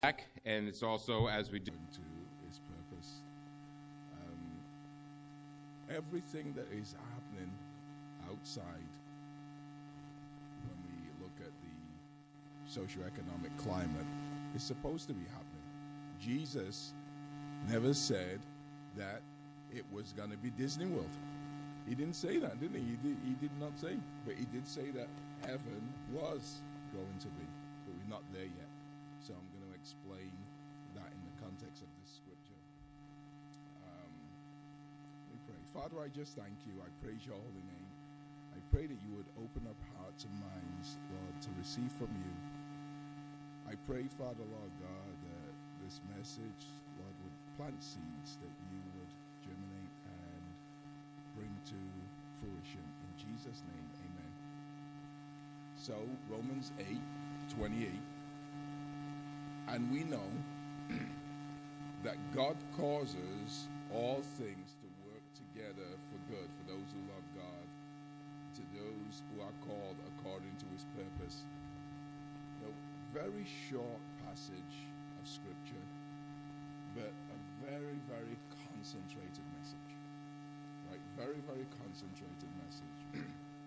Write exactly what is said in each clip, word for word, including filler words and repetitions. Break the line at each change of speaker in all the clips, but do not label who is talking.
back, and it's also as we do
to his purpose. Um, everything that is happening outside, when we look at the socioeconomic climate, is supposed to be happening. Jesus never said that it was going to be Disney World. He didn't say that, didn't he? He did, he did not say, but he did say that heaven was going to be, but we're not there yet. So I'm going to explain that in the context of this scripture. Um, we pray. Father, I just thank you. I praise your holy name. I pray that you would open up hearts and minds, Lord, to receive from you. I pray, Father, Lord God, that this message, Lord, would plant seeds that you would germinate and bring to fruition. In Jesus' name, amen. So, Romans eight twenty-eight. And we know that God causes all things to work together for good, for those who love God, to those who are called according to his purpose. A very short passage of scripture, but a very, very concentrated message. Right? Very, very concentrated message.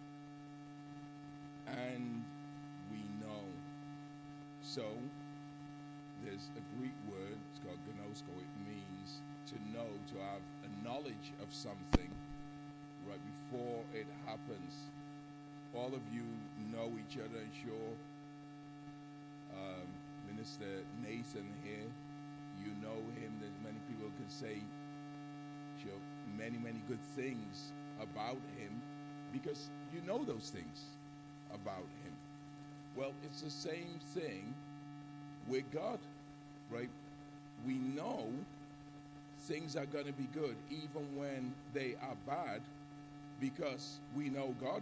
And we know. So, there's a Greek word, it's called gnosko. It means to know, to have a knowledge of something right before it happens. All of you know each other, I'm sure. Um, Minister Nathan here, you know him. There's many people who can say sure, many, many good things about him because you know those things about him. Well, it's the same thing with God, right? We know things are going to be good even when they are bad because we know God.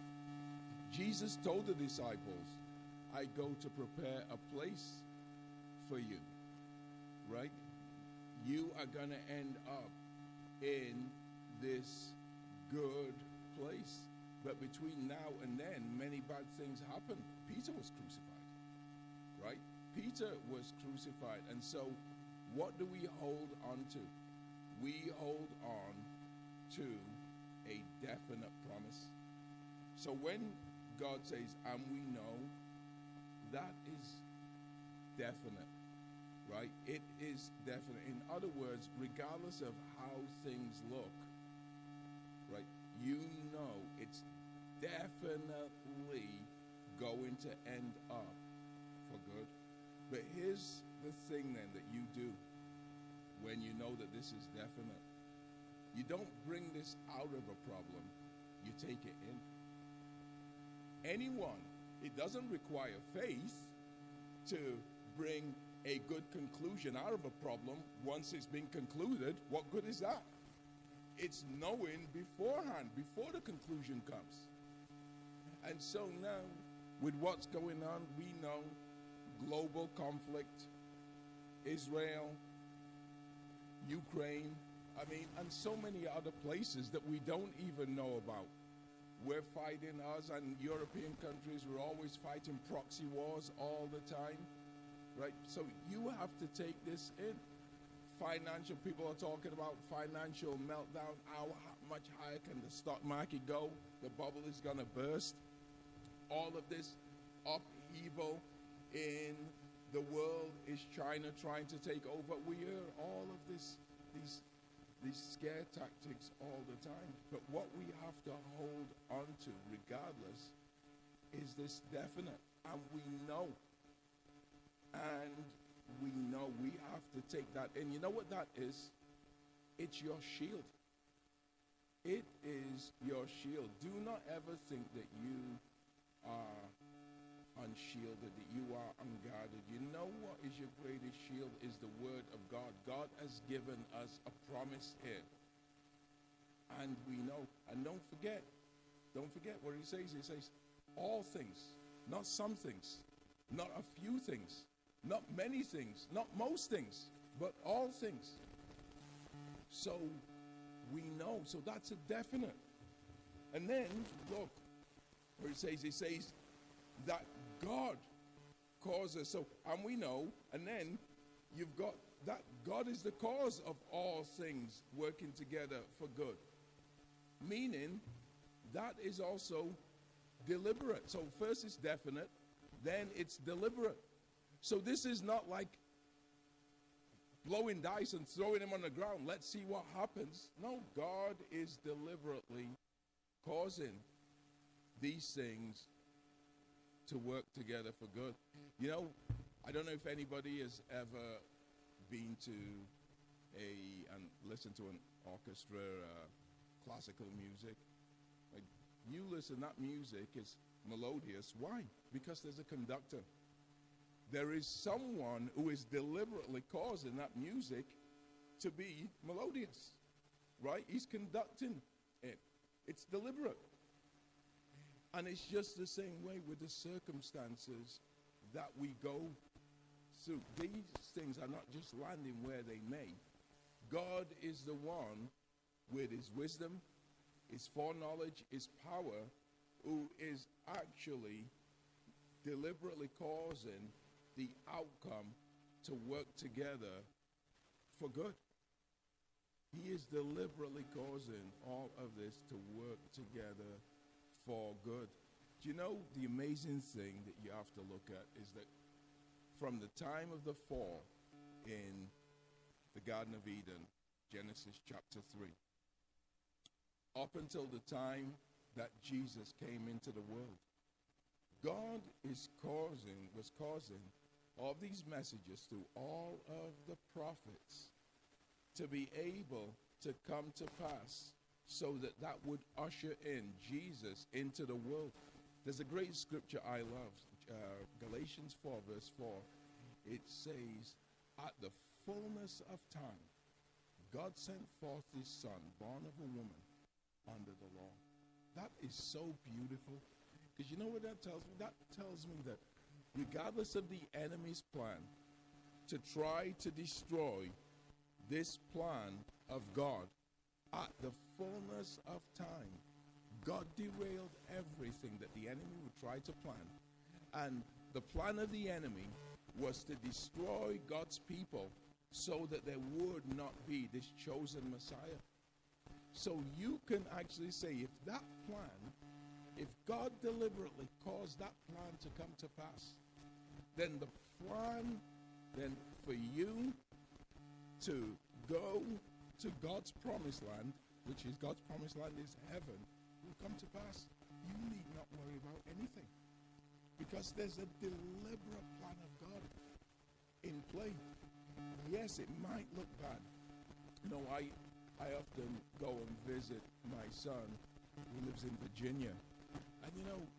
Jesus told the disciples, I go to prepare a place for you, right? You are going to end up in this good place. But between now and then, many bad things happen. Peter was crucified, right? Peter was crucified. And so what do we hold on to? We hold on to a definite promise. So when God says, and we know, that is definite, right? It is definite. In other words, regardless of how things look, right, you know it's definitely going to end up for good. But here's the thing then that you do when you know that this is definite. You don't bring this out of a problem, you take it in. Anyone, it doesn't require faith to bring a good conclusion out of a problem once it's been concluded. What good is that? It's knowing beforehand, before the conclusion comes. And so now, with what's going on, we know global conflict, Israel, Ukraine, I mean, and so many other places that we don't even know about. We're fighting, us and European countries, we're always fighting proxy wars all the time, right? So you have to take this in. Financial, people are talking about financial meltdown. How much higher can the stock market go? The bubble is going to burst. All of this upheaval in the world, is China trying to take over? We hear all of this, these, these scare tactics all the time. But what we have to hold on to, regardless, is this definite. And we know. And we know we have to take that. And you know what that is? It's your shield. It is your shield. Do not ever think that you are unshielded, that you are unguarded. You know what is your greatest shield is the word of God. God has given us a promise here. And we know. And don't forget, don't forget what he says. He says, all things, not some things, not a few things, not many things, not most things, but all things. So we know. So that's a definite. And then, look, where he says, he says that God causes. So, and we know, and then you've got that God is the cause of all things working together for good. Meaning, that is also deliberate. So first it's definite, then it's deliberate. So this is not like blowing dice and throwing them on the ground. Let's see what happens. No, God is deliberately causing these things to work together for good. You know, I don't know if anybody has ever been to a and listened to an orchestra, uh, classical music. Like, you listen, that music is melodious. Why? Because there's a conductor. There is someone who is deliberately causing that music to be melodious, right? He's conducting it. It's deliberate. And it's just the same way with the circumstances that we go through. These things are not just landing where they may. God is the one with his wisdom, his foreknowledge, his power, who is actually deliberately causing the outcome to work together for good. He is deliberately causing all of this to work together for good. Do you know the amazing thing that you have to look at is that from the time of the fall in the Garden of Eden, Genesis chapter three, up until the time that Jesus came into the world, God is causing, was causing all these messages through all of the prophets to be able to come to pass so that that would usher in Jesus into the world. There's a great scripture I love, uh, Galatians four verse four. It says, at the fullness of time, God sent forth his son, born of a woman, under the law. That is so beautiful. Because you know what that tells me? That tells me that regardless of the enemy's plan to try to destroy this plan of God, at the fullness of time, God derailed everything that the enemy would try to plan. And the plan of the enemy was to destroy God's people so that there would not be this chosen Messiah. So you can actually say, if that plan, if God deliberately caused that plan to come to pass, then the plan then for you to go to God's promised land, which is God's promised land is heaven, will come to pass. You need not worry about anything, because there's a deliberate plan of God in play. Yes, it might look bad. You know, I I often go and visit my son who lives in Virginia. And you know,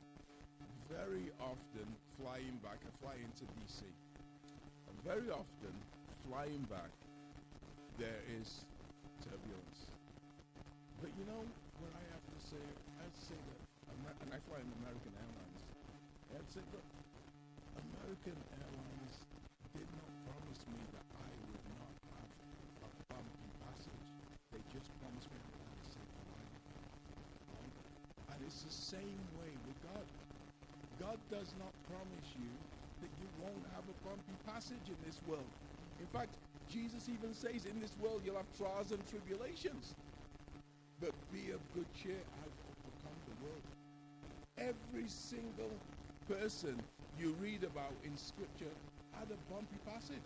very often flying back, I fly into D C. And very often flying back, there is turbulence. But you know what I have to say? I'd say that, and I fly in American Airlines. I'd say, look, American Airlines did not promise me that I would not have a bumpy passage. They just promised me that I would have a safe flight. Right? And it's the same way with God. God does not promise you that you won't have a bumpy passage in this world. In fact, Jesus even says, in this world you'll have trials and tribulations. But be of good cheer, I've overcome the world. Every single person you read about in Scripture had a bumpy passage.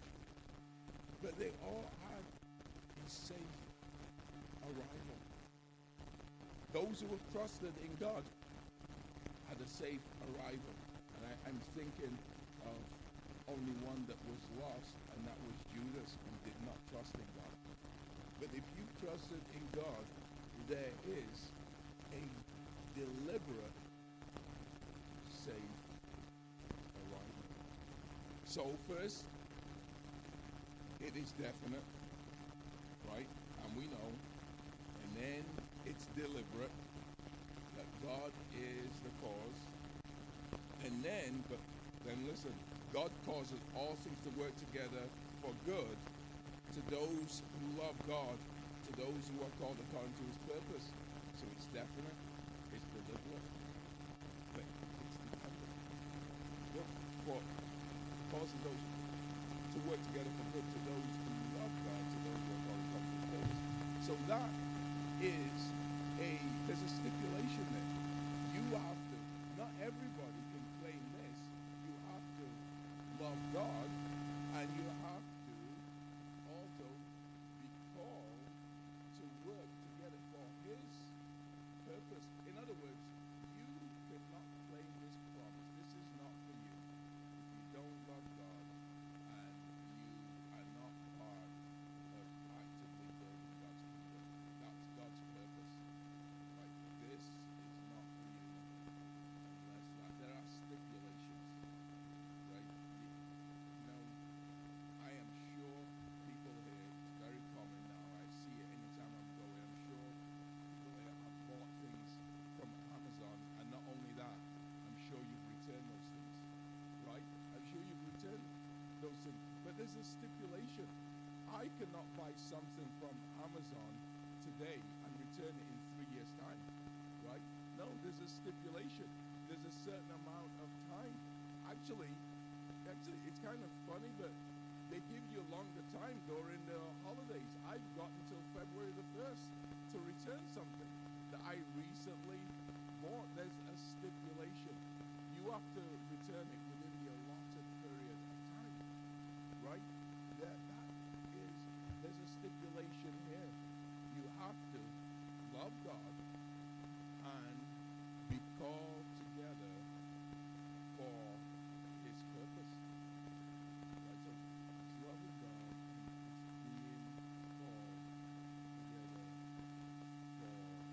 But they all had a safe arrival. Those who have trusted in God had a safe arrival. And I, I'm thinking of only one that was lost, and that was Judas, who did not trust in God. But if you trusted in God, there is a deliberate safe arrival. So first, it is definite, right? And we know. And then it's deliberate, that God is the cause. And then, but then listen, God causes all things to work together for good to those who love God, to those who are called according to his purpose. So it's definite, it's deliberate, but it's dependent. Look, for causes those to work together for good to those who love God, to those who are called according to His purpose. So that is a, there's a stipulation there. You have to, not everybody can claim this. You have to love God, and you have to also be called to work together for His purpose. In other words, you cannot claim this promise. This is not for you. If you don't love God and you are not part of actively building God's kingdom, that's God's purpose. Right? This is not for you unless that, there are stipulations. Right? You, you know, I am sure people here, it's very common now, I see it anytime I'm going, I'm sure people here have bought things from Amazon, and not only that, I'm sure you've returned those things, right? I'm sure you've returned those things, but there's a stipulation. I cannot buy something from Amazon today and return it in three years' time, right? No, there's a stipulation. There's a certain amount of time. Actually, actually, it's kind of funny, but they give you a longer time during the holidays. I've got until February the first to return something that I recently bought. There's a stipulation. You have to return it within the allotted period of time, right? That, that is, there's a stipulation here. You have to love God and be called together for His purpose. Right? So it's loving God and it's being called together for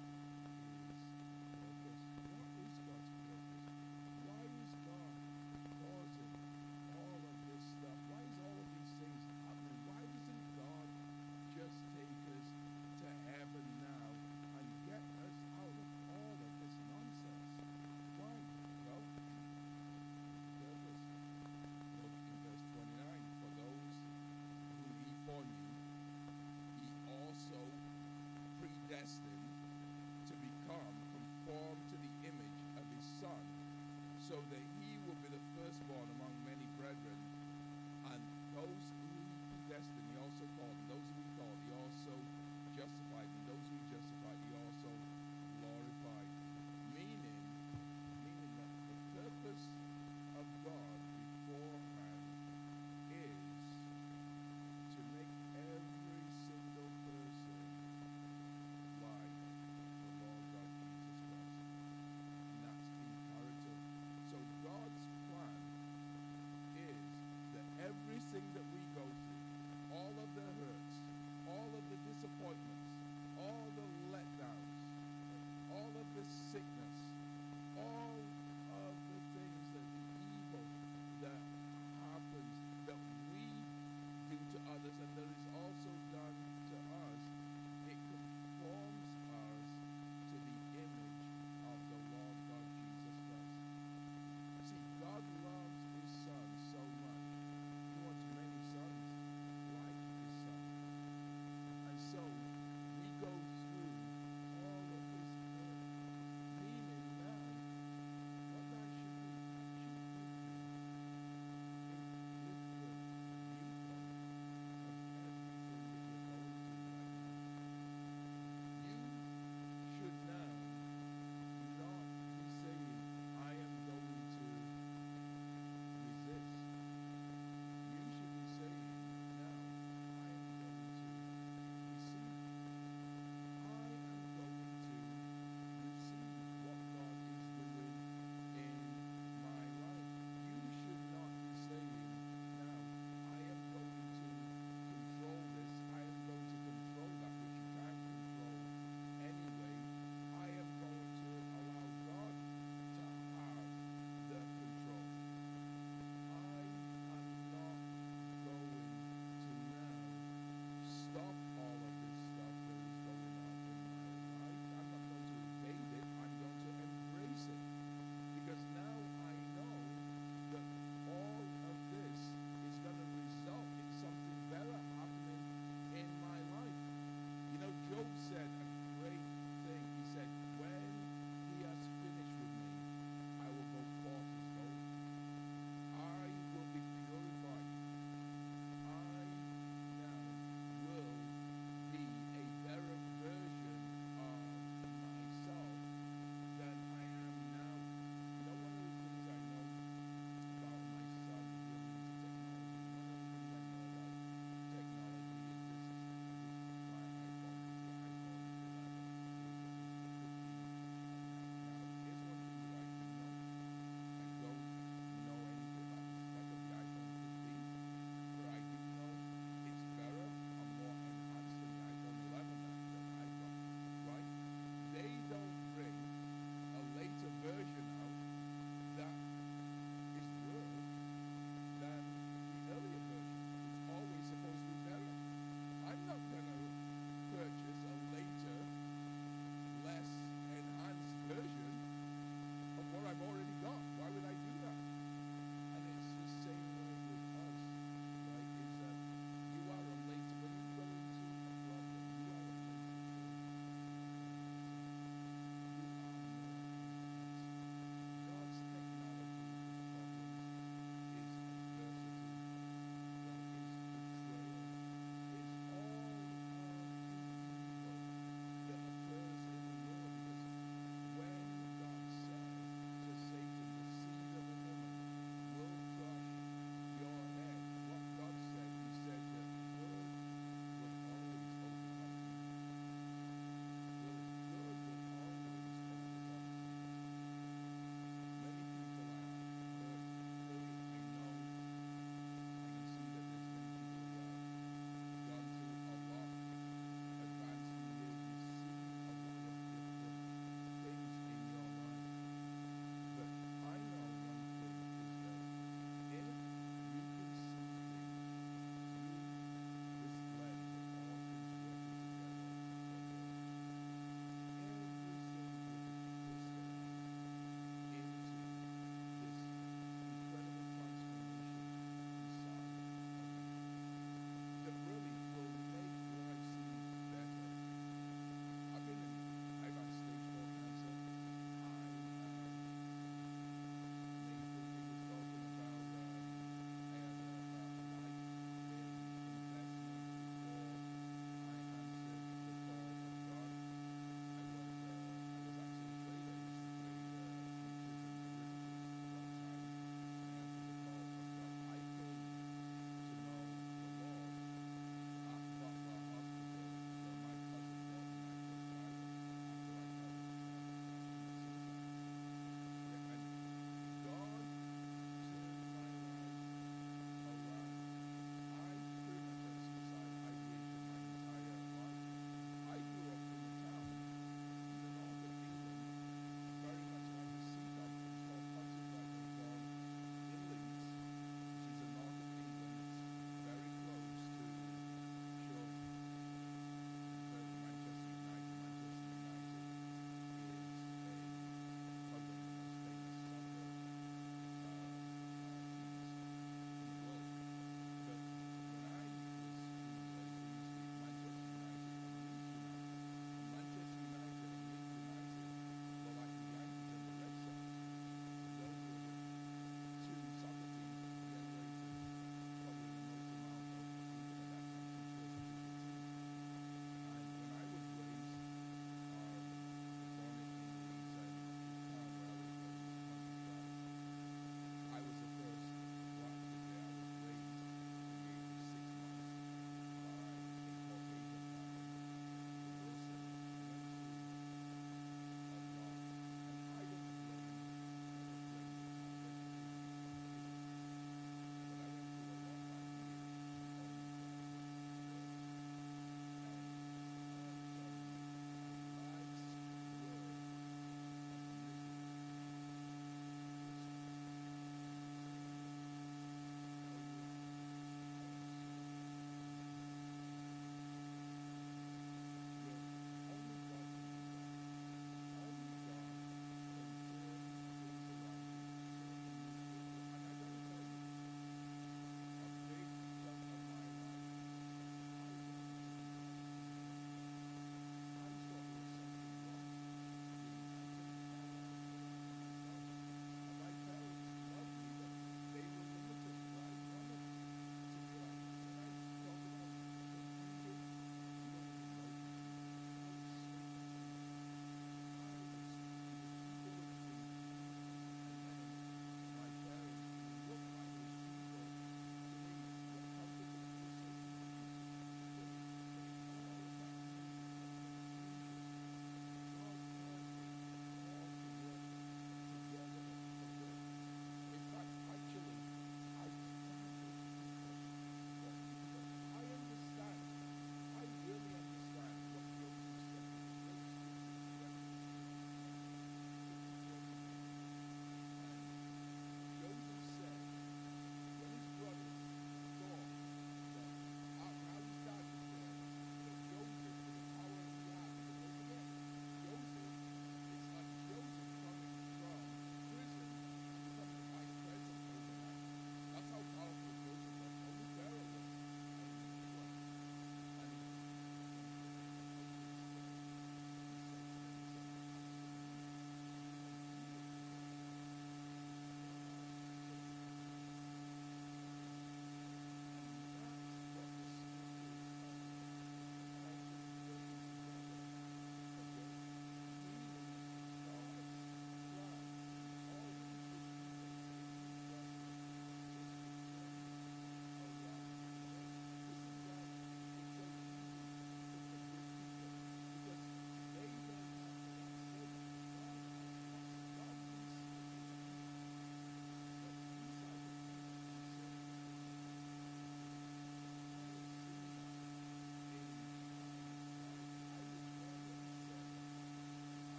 His purpose. What is God's purpose? Why is God causing all of this stuff? Why is all of these things happening? Why doesn't God just take us to heaven now and get us out of all of this nonsense? Why? Well, purpose. Look in verse twenty-nine. For those whom He foreknew, He also predestined to become conformed to the image of His Son, so that He will be the firstborn among many brethren. And those